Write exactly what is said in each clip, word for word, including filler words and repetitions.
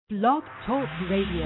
Blog Talk Radio.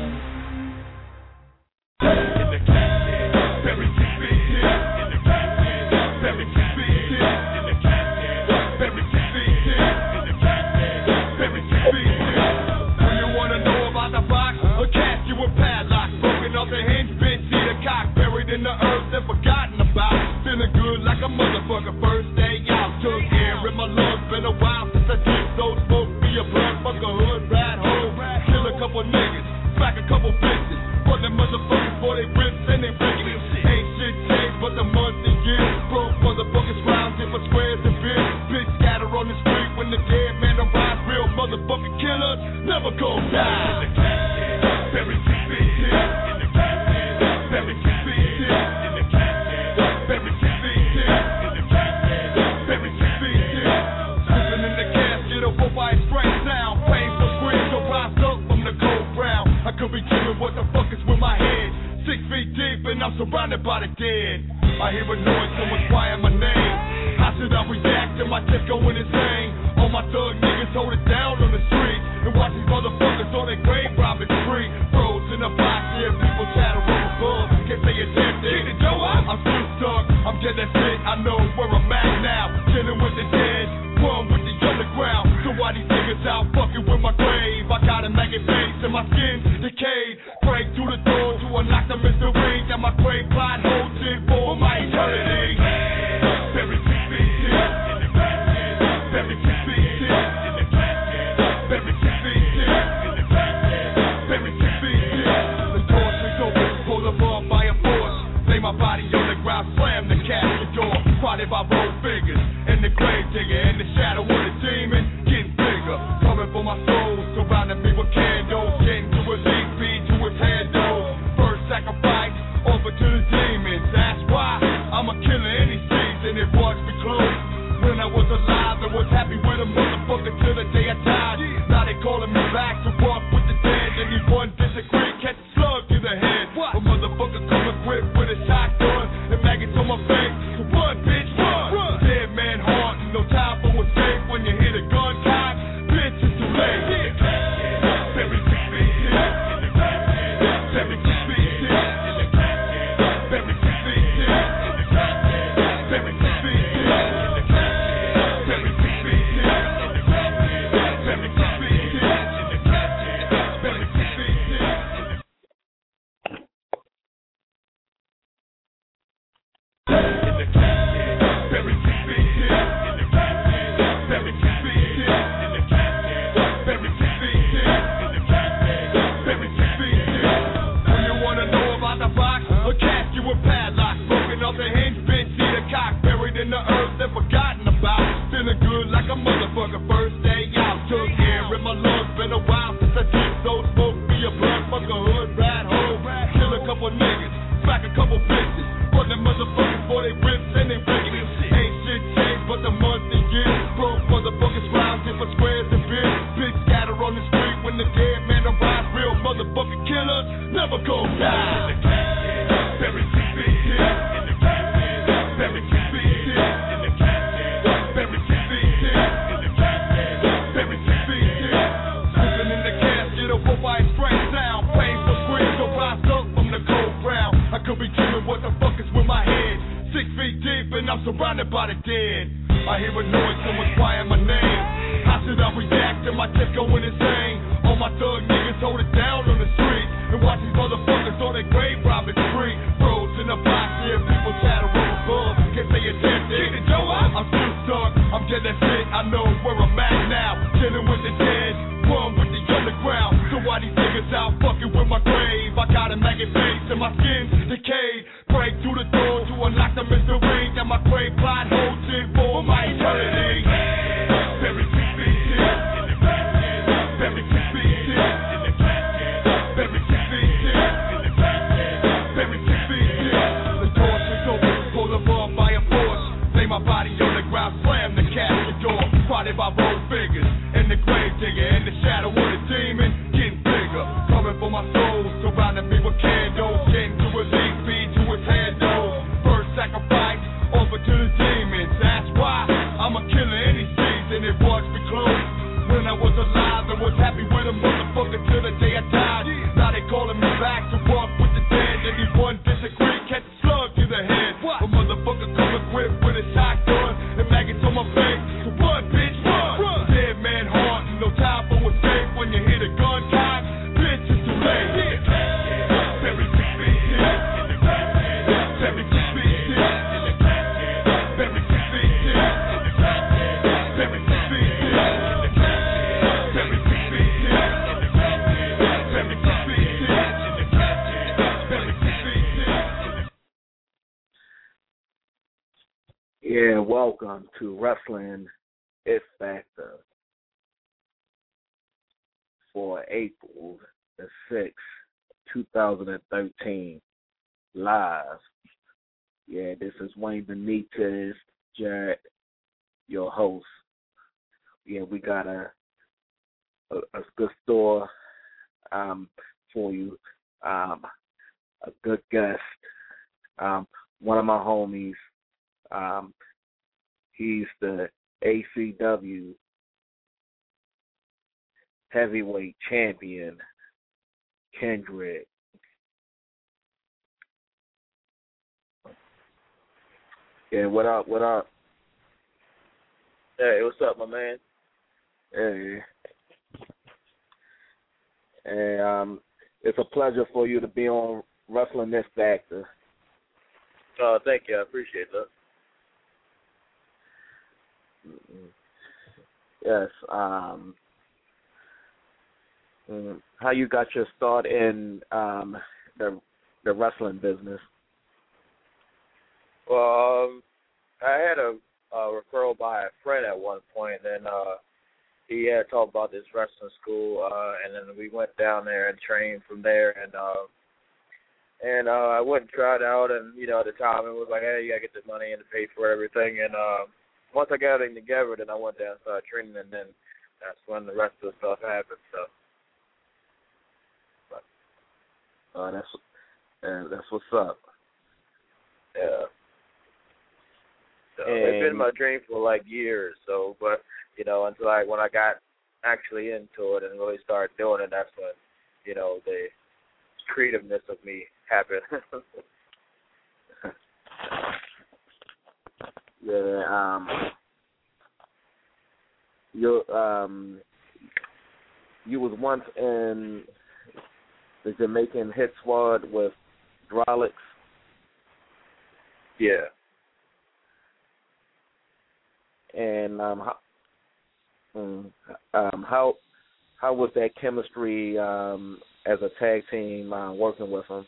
In the earth and forgotten about. Feeling good like a motherfucker. First day out, took air in my lungs. Been a while since I did so. Smoke be a blood, fuck a hood, rat hole. Kill a couple niggas, smack a couple bitches. Fuck them motherfuckers for they rips and they riches. Ain't shit changed but the months and years. Broke motherfuckers rounding for squares and beers. Bitch scatter on the street when the dead man arrives. Real motherfucking killers never gon' die. Very deep. What the fuck is with my head? Six feet deep and I'm surrounded by the dead. I hear a noise, someone's crying my name. How should I react to my chest going insane? All my thug niggas hold it down on the street and watch these motherfuckers on their grave robbing spree. Bros in the box, yeah, people chatter on the bug. Can't say a damn thing. I'm still stuck, I'm dead, that's it. I know where I'm at now. Chilling with the dead, one with the underground. So why these niggas out fucking with my grave? I got a maggot face and my skin decayed. Break through the door to unlock the mystery. Got my grave plot holds in for my eternity. Very deep in here. Very deep in here. Very deep in here. Very deep in here. The door swings open, pulled above by a force. Lay my body on the ground, slam the casket door. Spotted by both fingers. And the grave digger in the shadow of the demon. Getting bigger, coming for my soul. Surrounding me with candles. Getting to a leaf beat to his handle. First sacrifice, over to the demons. That's why I'm a killer any season. It was me close. When I was alive, I was happy with a motherfucker till the day I died. Now they calling me back to walk with the dead. Anyone disagree, catch a slug to the head. A motherfucker come equipped with a shotgun and maggots on my face. So run, bitch, run. run. Dead man heart, no time for escape. When you hear the gun cock, bitch, it's too late. Very deep in here. Very deep in here. Very deep in here. Very deep in here. Very deep in here. Very deep in here. Very deep in here. Very deep in here. Very deep in here. Very deep in here. Very deep in here. Do you wanna know about the box? A casket with padlock, broken off the hinge, bitch, see the cock buried in the earth and forgotten about. Feeling good like a motherfucker. First day out, took air in my lungs. Been a while since I did so. Smoke be a blood, fuck a hood, rat hole. Kill a couple niggas, smack a couple bitches. Fuck them motherfuckers for they rips and they riches. Ain't shit changed but the months and years. Broke motherfuckers rounding for squares and beers. Bitch scatter on the street when the dead man arrives. Real motherfucking killers never gon' die. Very deep in here. Very deep in here. Very deep in here. Very deep in here. Sleeping in the casket of a white strange sound. Painful screams so rise up from the cold ground. I could be dreaming what the fuck is with my head. Six feet deep and I'm surrounded by the dead. I hear a noise, someone's crying my name. How should I react to my chest going insane? All my thug niggas hold it down on the street and watch these motherfuckers on their grave robbing spree. Bros in the box, yeah, people chatter on the bug. Can't say a damn thing. I'm still stuck, I'm dead, that's it. I know where I'm at now. Chilling with the dead, one with the underground. So why these niggas out fucking with my grave? I got a maggot face and my skin decayed. Break through the door to unlock the mystery. Got my grave plot holds in for my eternity. Very deep in here. Very deep in here. Very deep in here. Very deep in here. The door swings open, pulled above by a force. Lay my body on the ground, slam the casket door. Spotted by both fingers. And the grave digger in the shadow of the demon. Getting bigger, coming for my soul. Surrounding me with candles. Getting to a leaf beat to his handle. First sacrifice, over to the demons. That's why I'm a killer any season. It was me close. When I was alive and was happy with a motherfucker till the Yeah, welcome to Wrestling It Factor for April the sixth, two thousand thirteen, live. Yeah, this is Wayne Benitez, Jared, your host. Yeah, we got a a, a good store um, for you, um, a good guest, um, one of my homies. Um, he's the A C W heavyweight champion, Kendrick. Yeah, what up, what up? Hey, what's up, my man? Hey. And um, it's a pleasure for you to be on Wrestling This Factor. Uh, thank you. I appreciate that. Mm-hmm. Yes. Um, how you got your start in um, the the wrestling business? Well, um, I had a, a referral by a friend at one point, and uh, he had talked about this wrestling school, uh, and then we went down there and trained from there, and uh, and uh, I went and tried out, and you know, at the time it was like, hey, you gotta get the money and to pay for everything, and uh, once I got everything together, then I went down and started training, and then that's when the rest of the stuff happened. So. Uh, that's uh, that's what's up. Yeah. So and, it's been my dream for like years. So, but you know, until I when I got actually into it and really started doing it, that's when you know the creativeness of me happened. yeah. Um. You um. You was once in the Jamaican hit squad with Drolix. Yeah. And um, how, um, how how was that chemistry um, as a tag team uh, working with them?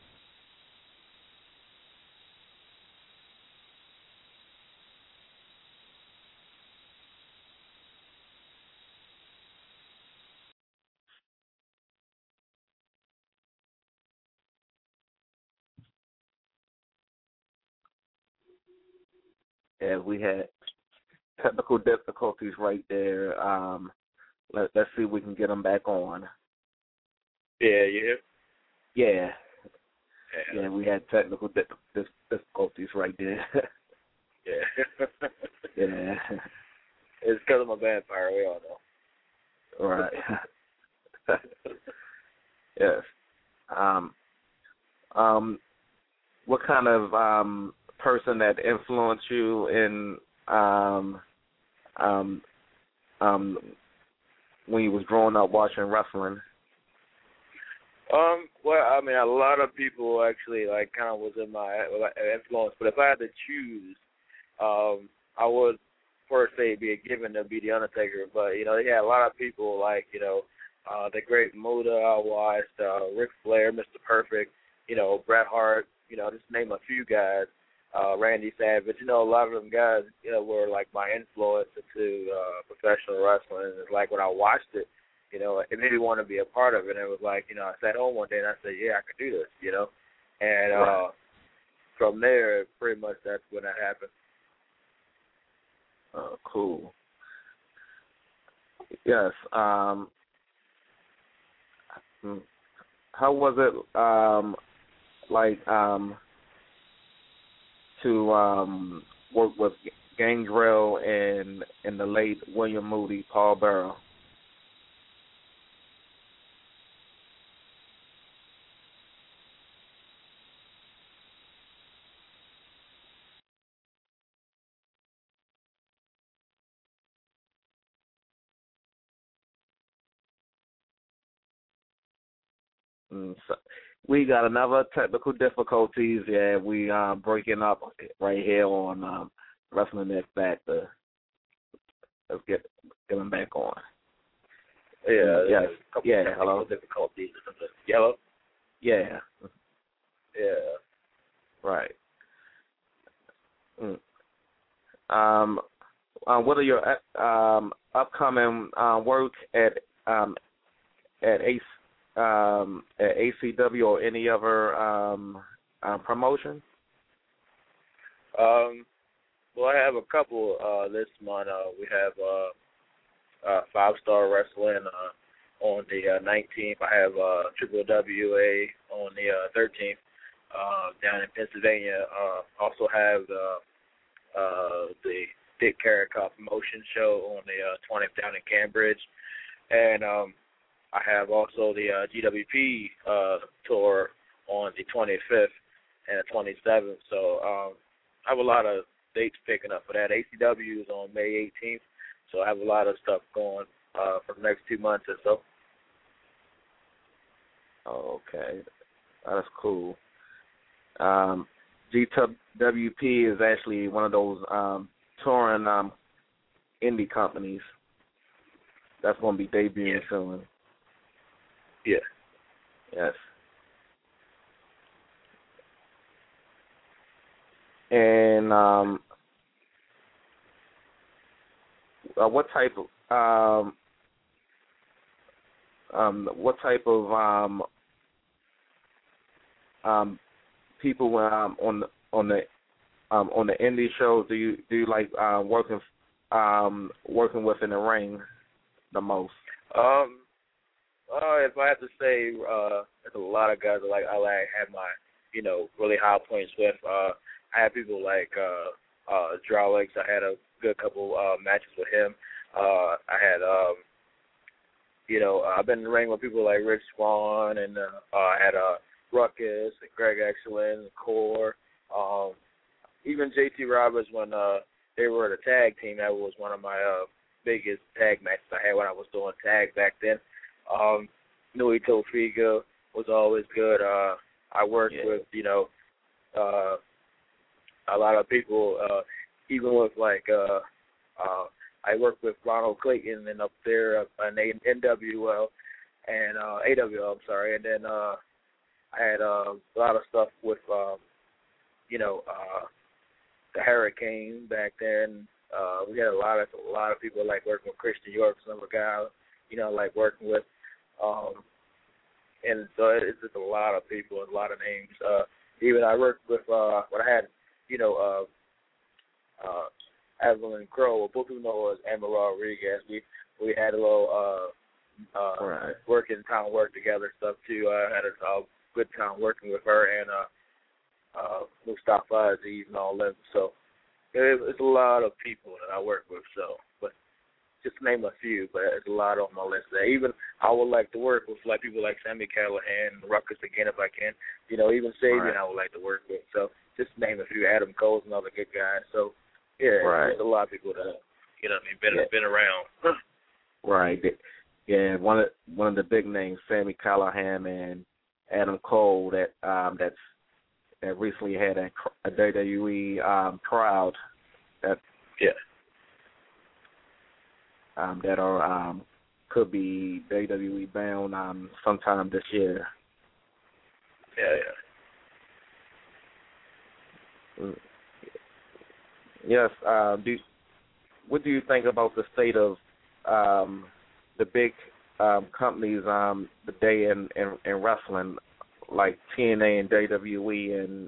Yeah, we had technical difficulties right there. Um, let, let's see if we can get them back on. Yeah, you Yeah. Yeah. Yeah, we had technical di- dis- difficulties right there. Yeah. Yeah. It's because I'm a vampire, we all know. Right. Yes. Um, um, what kind of um, person that influenced you in um, um, um, when you was growing up watching wrestling? Um, well, I mean, a lot of people actually like kind of was in my influence, but if I had to choose, um, I would first say be a given to be the Undertaker. But you know, they had a lot of people like you know, uh, the Great Muta I watched, uh, Ric Flair, Mister Perfect, you know, Bret Hart, you know, just name a few guys. Uh, Randy Savage, you know, a lot of them guys, you know, were like my influence into uh, professional wrestling. And it's like when I watched it, you know, it made me want to be a part of it. And it was like, you know, I sat home one day and I said, yeah, I could do this, you know. And uh, right. From there, pretty much that's when that happened. Oh, cool. Yes. Um, how was it, um, like, um, to um, work with Gangrel and and the late William Moody, Paul Bearer? Mm, so we got another technical difficulties. Yeah, we uh, breaking up right here on um, Wrestling X Factor. Let's get get them back on. Yeah. Mm, yes. Yeah. Hello. Difficulties or something. Yellow. Yeah. Yeah. Right. Mm. um, uh, what are your uh, um, upcoming uh, work at um, at A C, um, at A C W or any other um, uh, promotion? Um, well, I have a couple uh, this month. Uh, we have uh, uh, Five Star Wrestling uh, on the uh, nineteenth. I have uh, Triple W A on the uh, thirteenth uh, down in Pennsylvania. Uh, also have the uh, the Dick Caracoff Promotion Show on the uh, twentieth down in Cambridge, and um, I have also the uh, G W P uh, tour on the twenty-fifth and the twenty-seventh. So um, I have a lot of dates picking up for that. A C W is on May eighteenth, so I have a lot of stuff going uh, for the next two months or so. Okay, that's cool. Um, G W P is actually one of those um, touring um, indie companies that's going to be debuting Yeah. soon. Yeah. Yes. And um, uh, what type of um, um, what type of um, um, people um, on the on the um, on the indie shows do you do you like uh, working um, working with in the ring the most? Um. Uh, if I have to say, uh, there's a lot of guys that like I like have my, you know, really high points with. Uh, I have people like uh, uh, Drawlegs. I had a good couple uh, matches with him. Uh, I had, um, you know, I've been in the ring with people like Rich Swan, and uh, uh, I had uh, Ruckus and Greg Excellent, and Core. Um, even J T Roberts when uh, they were the tag team. That was one of my uh, biggest tag matches I had when I was doing tag back then. Um, Nui Tofiga was always good. Uh, I worked Yeah. with, you know, uh, a lot of people, uh, even with like, uh, uh, I worked with Ronald Clayton and up there uh, in N W L and uh, A W L, I'm sorry, and then uh, I had uh, a lot of stuff with, um, you know, uh, the Hurricane back then. Uh, we had a lot of a lot of people like working with Christian York, some other guy, you know, like working with. Um, and so it's just a lot of people and a lot of names. Uh, even I worked with, uh, when I had, you know, uh, uh, Evelyn Crow, both of them know as Emma Rodriguez. We we had a little uh, uh, Right. working town work together stuff too. I had a, a good time working with her and uh, uh, Mustafa Aziz and all them. So it, it's a lot of people that I work with. So, but just to name a few, but there's a lot on my list there. Even I would like to work with like people like Sammy Callahan, Ruckus again if I can. You know, even Sabian Right. I would like to work with. So just to name a few. Adam Cole's another good guy. So yeah, Right. there's a lot of people that you know what I mean been Yeah. been around. Right. Yeah, one of one of the big names, Sammy Callahan and Adam Cole, that um, that's that recently had a, a W W E um, crowd that yeah. um, that are um, could be W W E bound um, sometime this year. Yeah, yeah. Yes. Uh, do what do you think about the state of um, the big um, companies um, today in, in, in wrestling, like T N A and W W E and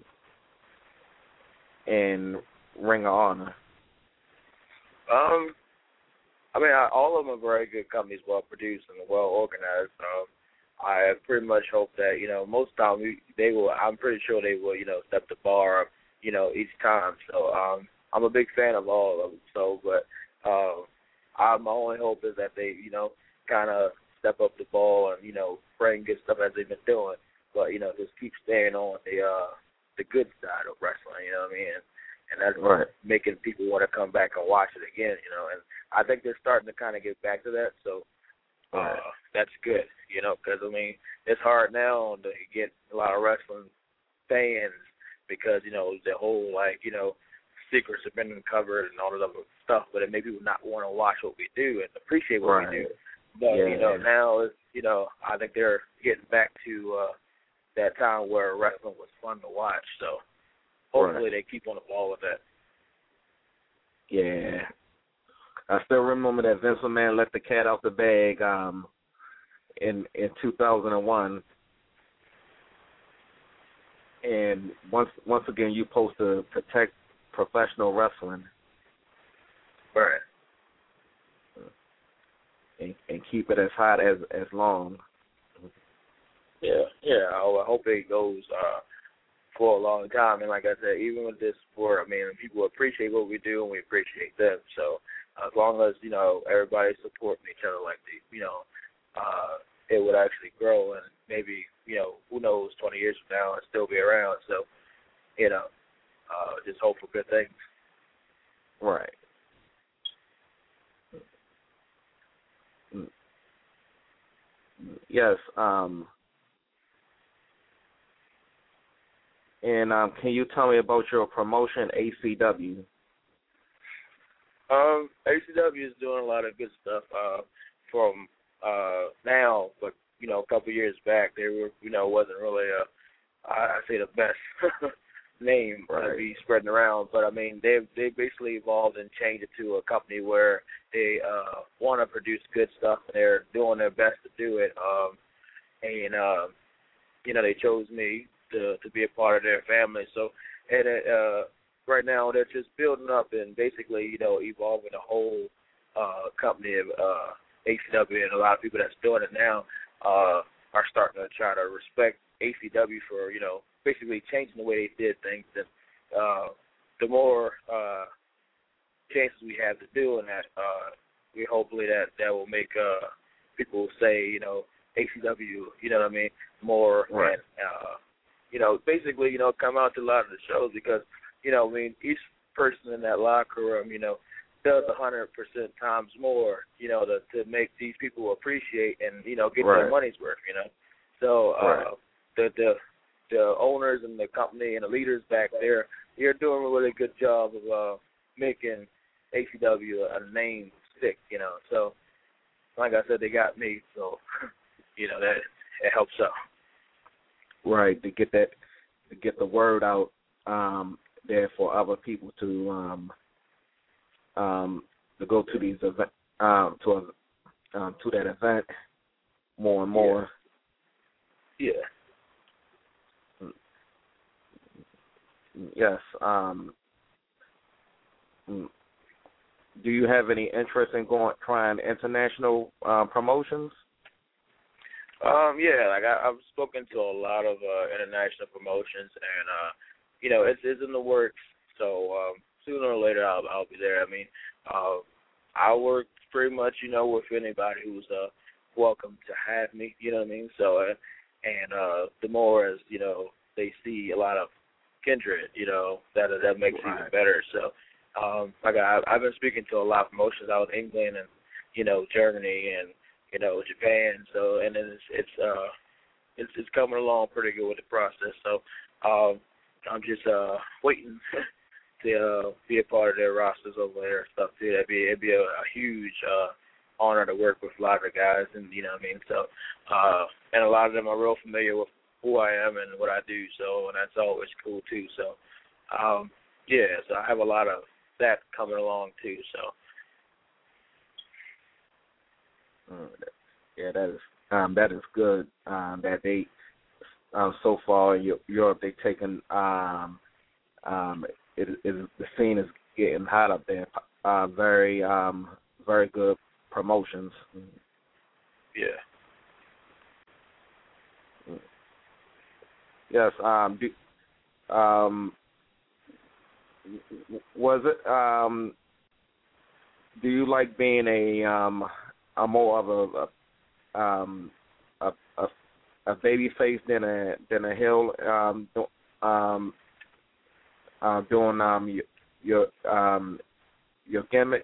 and Ring of Honor? Um, I mean, I, all of them are very good companies, well produced and well organized. Um, I pretty much hope that you know most time we, they will. I'm pretty sure they will, you know, step the bar up, you know, each time. So um, I'm a big fan of all of them. So, but uh, I, my only hope is that they, you know, kind of step up the ball and you know bring good stuff as they've been doing. But you know, just keep staying on the uh, the good side of wrestling. You know what I mean? And, and that's Right. making people want to come back and watch it again. You know, and I think they're starting to kind of get back to that. So. Uh, Right. that's good, you know, because, I mean, it's hard now to get a lot of wrestling fans because, you know, the whole, like, you know, secrets have been uncovered and all that other stuff, but it made people not want to watch what we do and appreciate what Right. we do. But, Yeah. you know, now, it's, you know, I think they're getting back to uh, that time where wrestling was fun to watch. So hopefully Right. they keep on the ball with that. Yeah. I still remember that Vince McMahon let the cat out the bag um, in in two thousand one. And once once again, you supposed to protect professional wrestling. Right. And, and keep it as hot as as long. Yeah, yeah. I, I hope it goes uh, for a long time. And like I said, even with this sport, I mean, people appreciate what we do and we appreciate them. So as long as, you know, everybody supporting each other like the, you know, uh, it would actually grow and maybe, you know, who knows, twenty years from now, it'll still be around. So, you know, uh, just hope for good things. Right. Yes. Um, and um, can you tell me about your promotion, A C W? Um, A C W is doing a lot of good stuff uh, from uh, now, but you know, a couple of years back, they were, you know, wasn't really a, I say the best name right. to be spreading around. But I mean, they they basically evolved and changed it to a company where they uh, want to produce good stuff. And they're doing their best to do it. Um, and uh, you know, they chose me to to be a part of their family. So, and it, uh, right now they're just building up and basically, you know, evolving the whole uh, company of uh, A C W, and a lot of people that's doing it now uh, are starting to try to respect A C W for, you know, basically changing the way they did things. And uh, the more uh, chances we have to doing that, uh, we hopefully that that will make uh, people say, you know, A C W, you know what I mean, more right. and uh, you know, basically, you know, come out to a lot of the shows because, you know, I mean, each person in that locker room, you know, does a hundred percent times more, you know, to to make these people appreciate and, you know, get right. their money's worth, you know. So uh, right. the the the owners and the company and the leaders back there, they're doing a really good job of uh, making A C W a name stick, you know. So, like I said, they got me, so you know that it helps out. Right, to get that, to get the word out um, there for other people to um, um, to go to these event um, to a, um, to that event more and more. Yeah. yeah. Yes. Um, do you have any interest in going trying international uh, promotions? Um, yeah, like I, I've spoken to a lot of uh, international promotions, and uh, you know, it's, it's in the works. So um, sooner or later, I'll, I'll be there. I mean, uh, I work pretty much, you know, with anybody who's uh, welcome to have me. You know what I mean? So, uh, and uh, the more as you know, they see a lot of kindred, you know, that that makes right. it even better. So, um, like I, I've been speaking to a lot of promotions out in England and you know Germany and. You know, Japan. So, and then it's it's uh it's it's coming along pretty good with the process. So, um, I'm just uh waiting to uh, be a part of their rosters over there and stuff too. That'd be it'd be a, a huge uh honor to work with a lot of the guys, and you know what I mean. So, uh, and a lot of them are real familiar with who I am and what I do. So, and that's always cool too. So, um, yeah. So I have a lot of that coming along too. So. Yeah, that is um, that is good. Um, that they um, so far in Europe they've taken um, um, it, it, the scene is getting hot up there. Uh, very um, very good promotions. Yeah. Yes. Um, do, um, was it? Um, do you like being a um, a more of a, a um a a, a baby face than a than a heel um um uh, doing um your, your um your gimmick?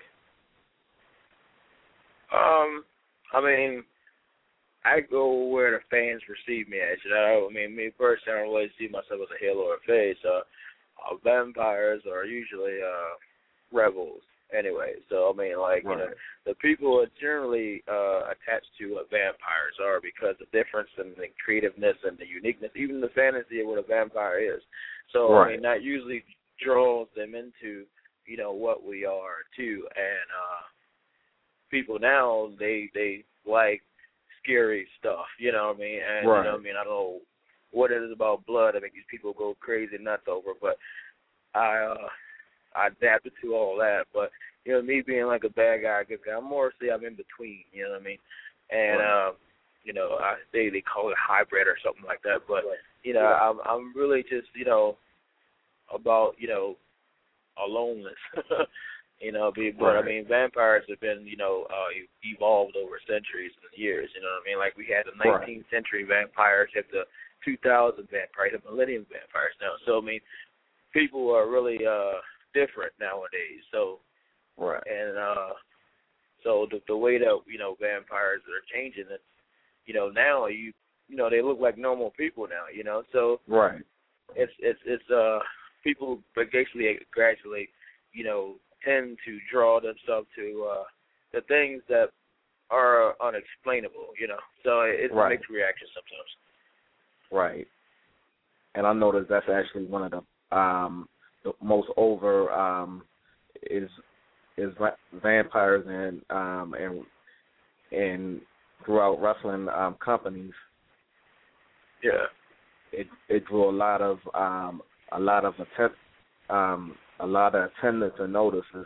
Um, I mean, I go where the fans receive me at. You know, I mean, me personally, I don't really see myself as a heel or a face. Uh, uh, vampires are usually uh rebels. Anyway, so I mean, like right. you know, the people are generally uh, attached to what vampires are because the difference in the creativeness and the uniqueness, even the fantasy of what a vampire is. So right. I mean, that usually draws them into you know, what we are too. And uh, people now they they like scary stuff. You know what I mean? And right. you know what I mean? I don't know what it is about blood that makes these people go crazy nuts over, but I uh, I adapted to all that. But you know, me being like a bad guy, good guy, I'm more say I'm in between. You know what I mean? And right. uh, you know, I, they they call it hybrid or something like that. But you know, yeah. I'm I'm really just you know about you know aloneness. you know, be, but right. I mean, vampires have been you know uh, evolved over centuries and years. You know what I mean? Like we had the nineteenth right. century vampires, you have the two thousand vampires, the millennium vampires now. So I mean, people are really uh, different nowadays. So right. And uh, so the the way that you know vampires are changing, it, you know now you you know they look like normal people now. You know, so right. It's it's it's uh people basically gradually you know tend to draw themselves to uh, the things that are unexplainable. You know, so it's right. a mixed reaction sometimes. Right. And I noticed that's actually one of the um, the most over um, is. is vampires and um and and throughout wrestling um companies. Yeah. It it drew a lot of um a lot of attempt um a lot of attendance and notices.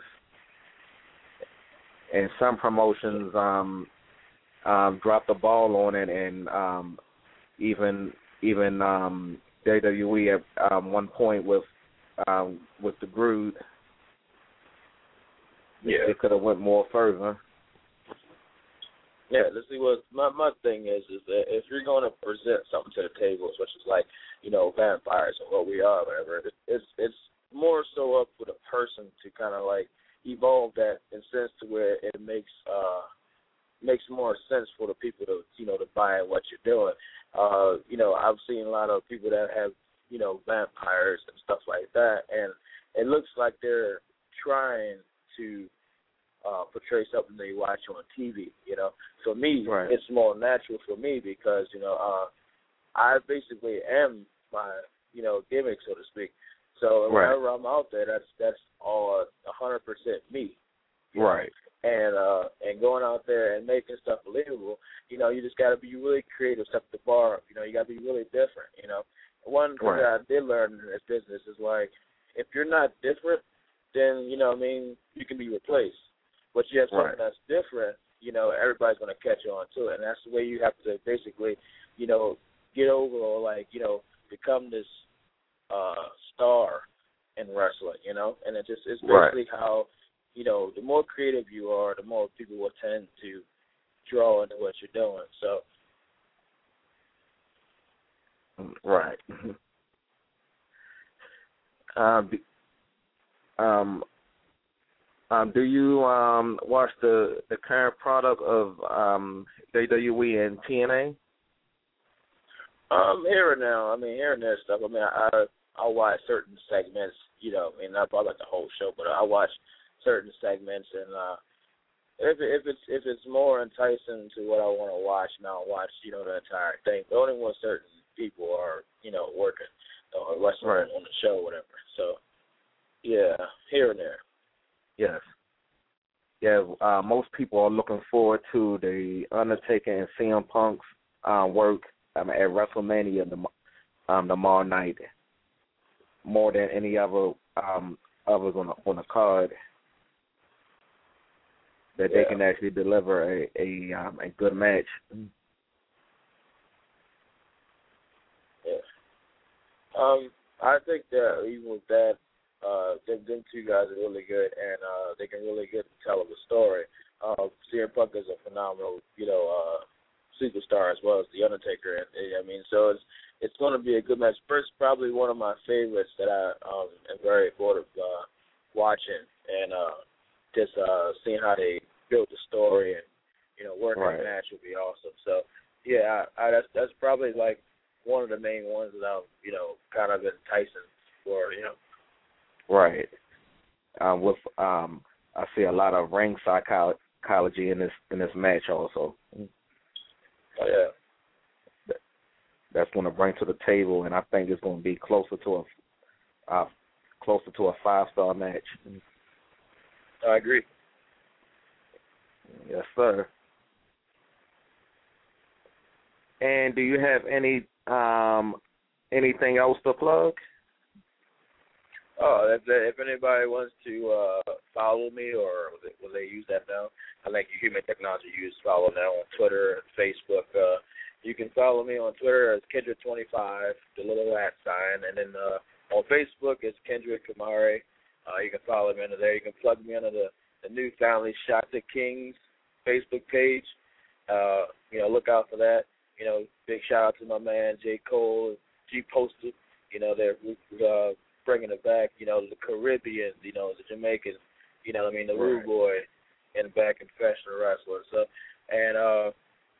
And some promotions um um dropped the ball on it, and um even even um W W E at um, one point with um with the Brood. Yeah, it could have went more further. Yeah, let's see what my my thing is is that if you're going to present something to the table, such as like you know vampires and what we are, whatever, it's it's more so up for the person to kind of like evolve that in sense to where it makes uh makes more sense for the people to you know to buy what you're doing. Uh, you know, I've seen a lot of people that have you know vampires and stuff like that, and it looks like they're trying to uh, portray something they watch on T V, you know. For me, right. it's more natural for me because, you know, uh, I basically am my, you know, gimmick, so to speak. So right. whenever I'm out there, that's that's all one hundred percent me. Right. Know? And uh, and going out there and making stuff believable, you know, you just got to be really creative, stuff at the bar. You know, you got to be really different, you know. One thing right. that I did learn in this business is, like, if you're not different, then, you know what I mean, you can be replaced. But you have something right. that's different, you know, everybody's going to catch on to it. And that's the way you have to basically, you know, get over or, like, you know, become this uh, star in wrestling, you know. And it just it's basically right. how, you know, the more creative you are, the more people will tend to draw into what you're doing. So. Right. um, um, um, do you um watch the, the current product of um W W E and T N A? Um, here and now. I mean, here and there stuff. I mean, I I, I watch certain segments. You know, I mean, not probably like the whole show, but I watch certain segments, and uh, if if it's if it's more enticing to what I want to watch, now I'll watch you know the entire thing. But only when certain people are you know working or wrestling right. on the show, or whatever. So, yeah, here and there. Yes. Yeah, uh, most people are looking forward to the Undertaker and C M Punk's uh, work um, at WrestleMania the, um, tomorrow night, more than any other um, others on the, on the card. That yeah. they can actually deliver a a, um, a good match. Yeah. Um, I think that even with that. Uh, them, them two guys are really good, and uh, they can really get to tell of a story. Uh, C M Punk is a phenomenal, you know, uh, superstar as well as The Undertaker. And, I mean, so it's it's going to be a good match. First, probably one of my favorites that I um, am very bored of uh, watching, and uh, just uh, seeing how they built the story and you know working right. the match would be awesome. So yeah, I, I, that's that's probably like one of the main ones that I'm you know kind of enticing for you know. Right. Uh, with um, I see a lot of ring psychology in this in this match also. Oh yeah. That, that's going to bring to the table, and I think it's going to be closer to a uh, closer to a five star match. I agree. Yes, sir. And do you have any um anything else to plug? Oh, if, if anybody wants to uh, follow me, or will they, will they use that now? I think Human Technology use follow now on Twitter and Facebook. Uh, you can follow me on Twitter as Kendrick twenty-five, the little at sign, and then uh, on Facebook it's Kendrick Kamari. Uh, you can follow me under there. You can plug me under the, the new Family Shots at Kings Facebook page. Uh, you know, look out for that. You know, big shout out to my man J. Cole, G Posted. You know, they're uh, bringing it back. You know, the Caribbeans. You know, the Jamaicans. You know, what I mean, the Rude Boy, and back in professional wrestling. So, and uh,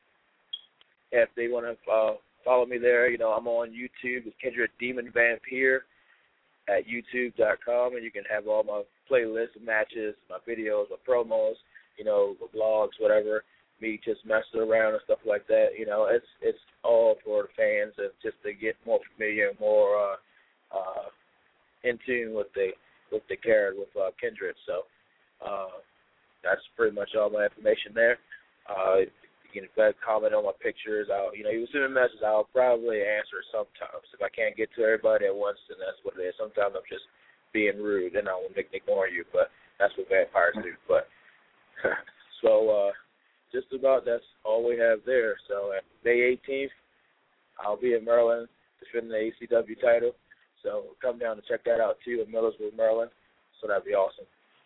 if they want to uh, follow me there, you know, I'm on YouTube. It's Kendrick Demon Vampire at YouTube dot com, and you can have all my playlists, matches, my videos, my promos, you know, my blogs, whatever. Me just messing around and stuff like that. You know, it's it's all for the fans and just to get more familiar, more uh, uh, in tune with the with the character with uh, Kendrick. So uh, that's pretty much all my information there. Uh, you can in fact comment on my pictures. I'll, you know, you send me messages. I'll probably answer sometimes. If I can't get to everybody at once, then that's what it is. Sometimes I'm just being rude and I will ignore you, but that's what vampires do. But so. Uh, Just about that's all we have there. So at May eighteenth, I'll be in Maryland defending the A C W title. So come down and check that out too in Millersville, Maryland. So that'd be awesome.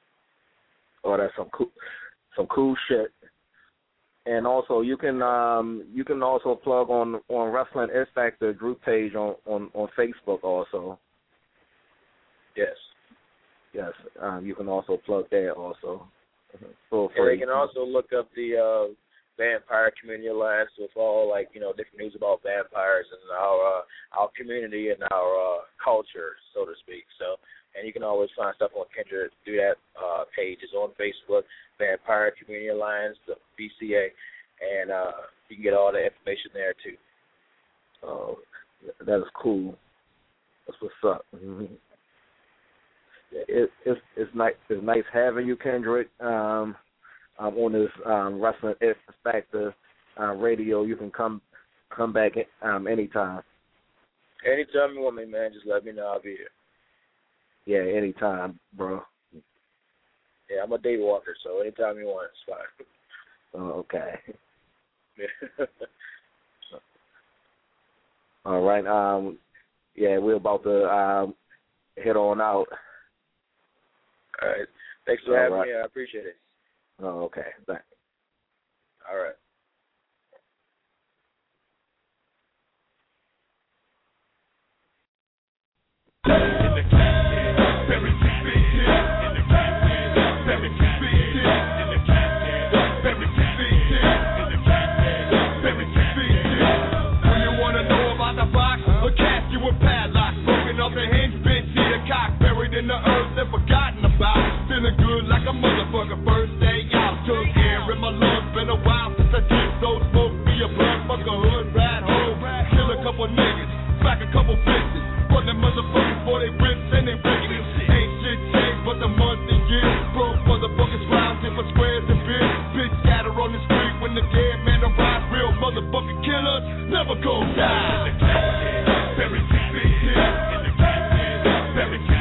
Oh, that's some cool, some cool shit. And also, you can um, you can also plug on on Wrestling X Factor group page on, on, on Facebook also. Yes. Yes. Um, you can also plug there also. So yeah, you can also look up the uh, Vampire Community Alliance with all, like, you know, different news about vampires and our uh, our community and our uh, culture, so to speak. So, and you can always find stuff on Kendrick. Do that uh, page is on Facebook, Vampire Community Alliance, the V C A, and uh, you can get all the information there too. Oh, that is cool. That's what's up. Mm-hmm. It, it's it's nice it's nice having you, Kendrick. Um, um on this um, Wrestling X Factor uh, radio. You can come come back um anytime. Anytime you want me, man, just let me know. I'll be here. Yeah, anytime, bro. Yeah, I'm a day walker, so anytime you want, it's fine. Oh, okay. All right. Um, yeah, we're about to um head on out. All right. Thanks for having right. me. I appreciate it. Oh, okay. Thanks. All right. In the earth and forgotten about. Feeling good like a motherfucker. First day out, took air in my lungs. Been a while since I did so. Smoke me a blunt, fuck a hood, ride home. Kill a couple niggas, smack a couple bitches. Fuck them motherfuckers for they whips and they bitches. Ain't shit changed but the months and years. Broke motherfuckers round for squares and beers. Bitch scatter on the street when the dead man arrives. Real motherfucking killers never gon' die. Very deep in here. Very deep.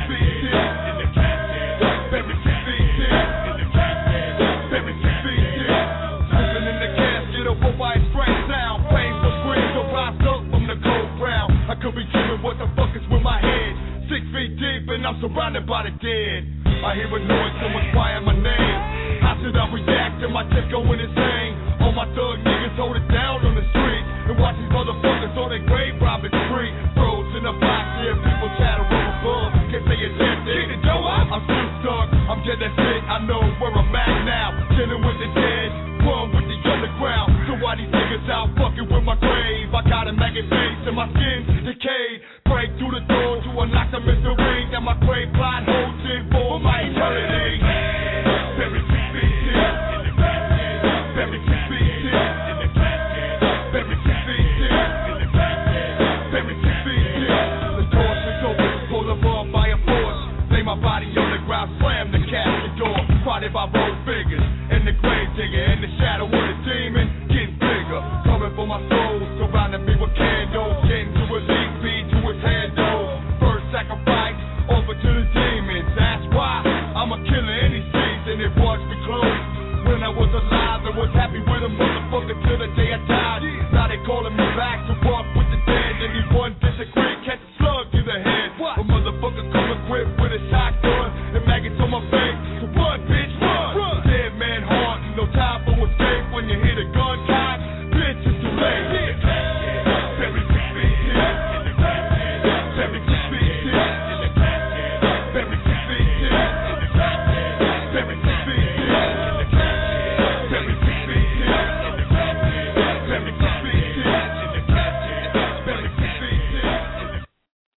I could be dreaming what the fuck is with my head. Six feet deep and I'm surrounded by the dead. I hear a noise, someone crying my name. How should I react to my chest going insane? All my thug niggas hold it down on the street and watch these motherfuckers on their grave robbing street. Bros in the box here, people chatter over above. Can't say it's empty. I'm still stuck, I'm dead, that's it. I know where I'm at now. Chilling with the dead, one with the underground. So why these niggas out fucking with my grave? I got a maggot face and my skin decayed.